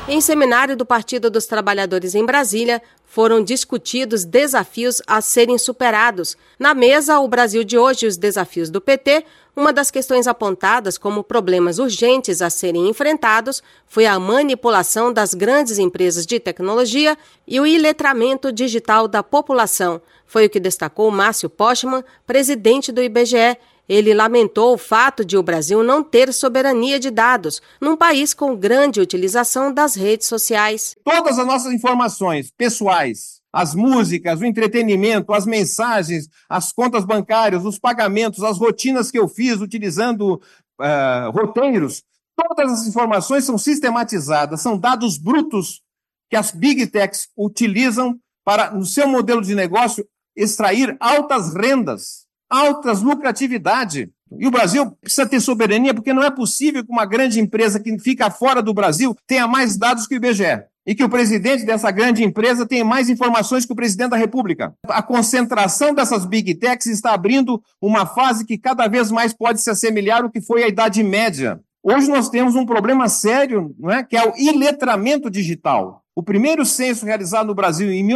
Em seminário do Partido dos Trabalhadores em Brasília, foram discutidos desafios a serem superados. Na mesa, o Brasil de hoje e os desafios do PT, uma das questões apontadas como problemas urgentes a serem enfrentados foi a manipulação das grandes empresas de tecnologia e o iletramento digital da população. Foi o que destacou Márcio Postman, presidente do IBGE. Ele lamentou o fato de o Brasil não ter soberania de dados, num país com grande utilização das redes sociais. Todas as nossas informações pessoais, as músicas, o entretenimento, as mensagens, as contas bancárias, os pagamentos, as rotinas que eu fiz utilizando roteiros, todas as informações são sistematizadas, são dados brutos que as Big Techs utilizam para, no seu modelo de negócio, extrair altas rendas. Altas lucratividade. E o Brasil precisa ter soberania porque não é possível que uma grande empresa que fica fora do Brasil tenha mais dados que o IBGE e que o presidente dessa grande empresa tenha mais informações que o presidente da República. A concentração dessas Big Techs está abrindo uma fase que cada vez mais pode se assemelhar ao que foi a Idade Média. Hoje nós temos um problema sério, não é? Que é o iletramento digital. O primeiro censo realizado no Brasil em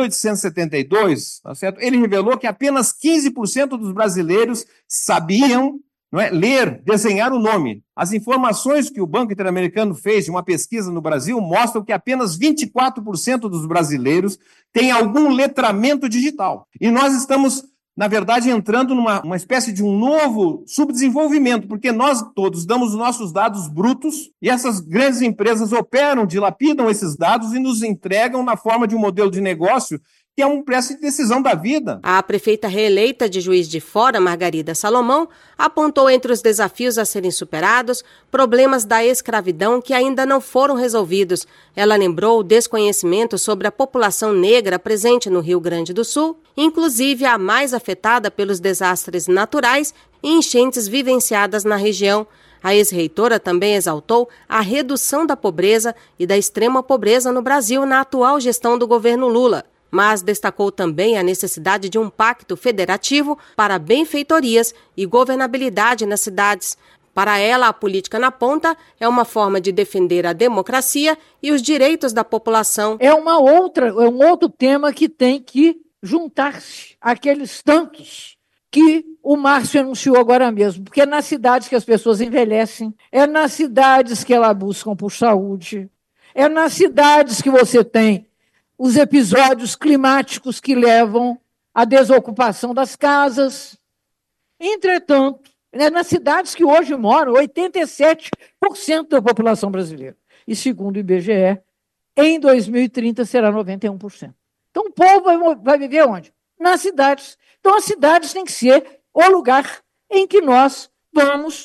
1872, tá certo? Ele revelou que apenas 15% dos brasileiros sabiam, não é, ler, desenhar o nome. As informações que o Banco Interamericano fez de uma pesquisa no Brasil mostram que apenas 24% dos brasileiros têm algum letramento digital. E nós estamos, na verdade, entrando numa espécie de um novo subdesenvolvimento, porque nós todos damos os nossos dados brutos e essas grandes empresas operam, dilapidam esses dados e nos entregam na forma de um modelo de negócio que é um preço de decisão da vida. A prefeita reeleita de Juiz de Fora, Margarida Salomão, apontou entre os desafios a serem superados problemas da escravidão que ainda não foram resolvidos. Ela lembrou o desconhecimento sobre a população negra presente no Rio Grande do Sul, inclusive a mais afetada pelos desastres naturais e enchentes vivenciadas na região. A ex-reitora também exaltou a redução da pobreza e da extrema pobreza no Brasil na atual gestão do governo Lula, mas destacou também a necessidade de um pacto federativo para benfeitorias e governabilidade nas cidades. Para ela, a política na ponta é uma forma de defender a democracia e os direitos da população. É um outro tema que tem que juntar-se àqueles tantos que o Márcio anunciou agora mesmo, porque é nas cidades que as pessoas envelhecem, é nas cidades que elas buscam por saúde, é nas cidades que você tem os episódios climáticos que levam à desocupação das casas. Entretanto, nas cidades que hoje moram 87% da população brasileira. E segundo o IBGE, em 2030 será 91%. Então o povo vai viver onde? Nas cidades. Então as cidades têm que ser o lugar em que nós vamos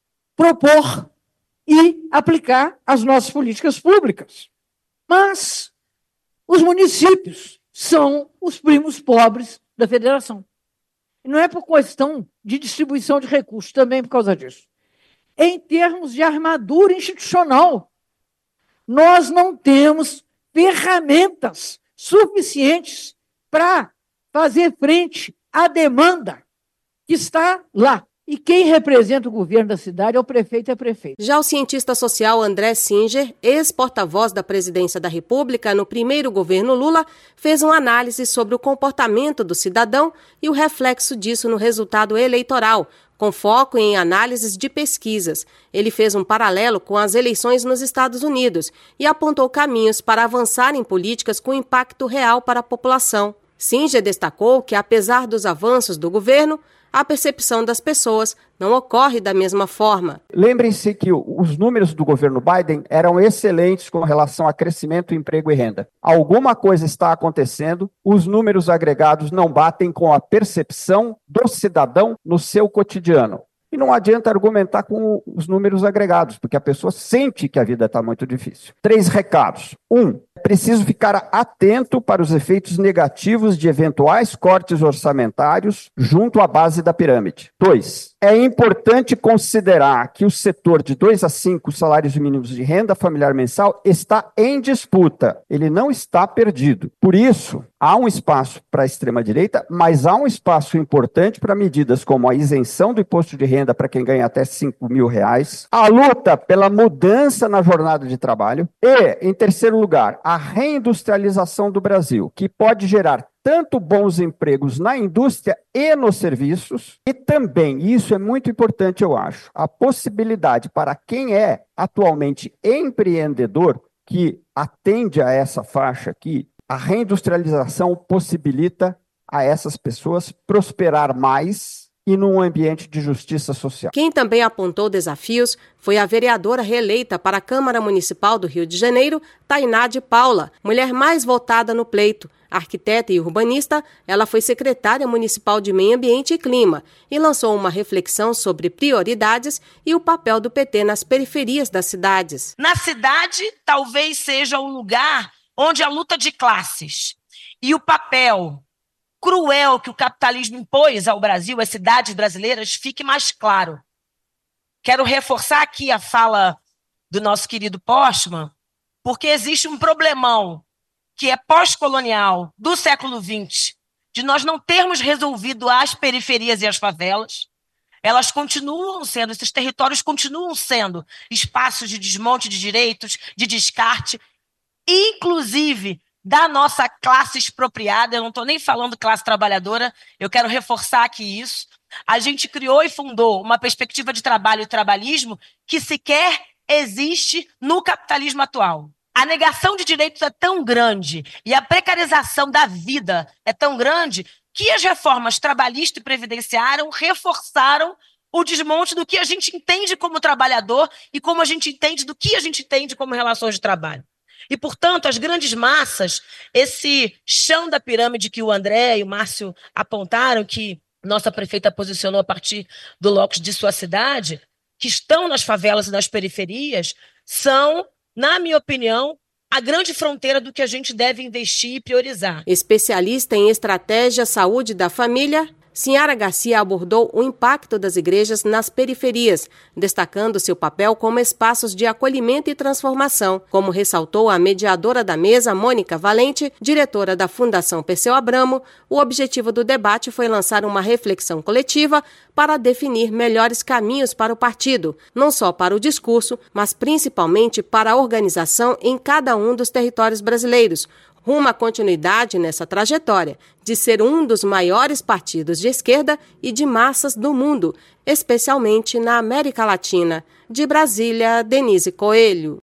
propor e aplicar as nossas políticas públicas. Mas os municípios são os primos pobres da federação. E não é por questão de distribuição de recursos, também por causa disso. Em termos de armadura institucional, nós não temos ferramentas suficientes para fazer frente à demanda que está lá. E quem representa o governo da cidade é o prefeito e a prefeita. Já o cientista social André Singer, ex-porta-voz da Presidência da República no primeiro governo Lula, fez uma análise sobre o comportamento do cidadão e o reflexo disso no resultado eleitoral, com foco em análises de pesquisas. Ele fez um paralelo com as eleições nos Estados Unidos e apontou caminhos para avançar em políticas com impacto real para a população. Singer destacou que, apesar dos avanços do governo, a percepção das pessoas não ocorre da mesma forma. Lembrem-se que os números do governo Biden eram excelentes com relação a crescimento, emprego e renda. Alguma coisa está acontecendo, os números agregados não batem com a percepção do cidadão no seu cotidiano. E não adianta argumentar com os números agregados, porque a pessoa sente que a vida está muito difícil. 3 recados. 1. preciso ficar atento para os efeitos negativos de eventuais cortes orçamentários junto à base da pirâmide. 2. É importante considerar que o setor de 2 a 5 salários mínimos de renda familiar mensal está em disputa. Ele não está perdido. Por isso, há um espaço para a extrema-direita, mas há um espaço importante para medidas como a isenção do imposto de renda para quem ganha até R$5.000, a luta pela mudança na jornada de trabalho e, em terceiro lugar, a reindustrialização do Brasil, que pode gerar tanto bons empregos na indústria e nos serviços, e também, isso é muito importante, eu acho, a possibilidade para quem é atualmente empreendedor, que atende a essa faixa aqui, a reindustrialização possibilita a essas pessoas prosperar mais e num ambiente de justiça social. Quem também apontou desafios foi a vereadora reeleita para a Câmara Municipal do Rio de Janeiro, Tainá de Paula, mulher mais votada no pleito. Arquiteta e urbanista, ela foi secretária municipal de Meio Ambiente e Clima e lançou uma reflexão sobre prioridades e o papel do PT nas periferias das cidades. Na cidade, talvez seja o lugar onde a luta de classes e o papel cruel que o capitalismo impôs ao Brasil, às cidades brasileiras, fique mais claro. Quero reforçar aqui a fala do nosso querido Postman, porque existe um problemão que é pós-colonial do século XX, de nós não termos resolvido as periferias e as favelas. Elas continuam sendo, esses territórios continuam sendo espaços de desmonte de direitos, de descarte, inclusive da nossa classe expropriada. Eu não estou nem falando classe trabalhadora, eu quero reforçar aqui isso. A gente criou e fundou uma perspectiva de trabalho e trabalhismo que sequer existe no capitalismo atual. A negação de direitos é tão grande e a precarização da vida é tão grande que as reformas trabalhistas e previdenciárias reforçaram o desmonte do que a gente entende como trabalhador e como a gente entende do que a gente entende como relações de trabalho. E, portanto, as grandes massas, esse chão da pirâmide que o André e o Márcio apontaram, que nossa prefeita posicionou a partir do locus de sua cidade, que estão nas favelas e nas periferias, são, na minha opinião, a grande fronteira do que a gente deve investir e priorizar. Especialista em estratégia saúde da família, Ciara Garcia abordou o impacto das igrejas nas periferias, destacando seu papel como espaços de acolhimento e transformação, como ressaltou a mediadora da mesa, Mônica Valente, diretora da Fundação Perseu Abramo. O objetivo do debate foi lançar uma reflexão coletiva para definir melhores caminhos para o partido, não só para o discurso, mas principalmente para a organização em cada um dos territórios brasileiros, rumo à continuidade nessa trajetória de ser um dos maiores partidos de esquerda e de massas do mundo, especialmente na América Latina. De Brasília, Denise Coelho.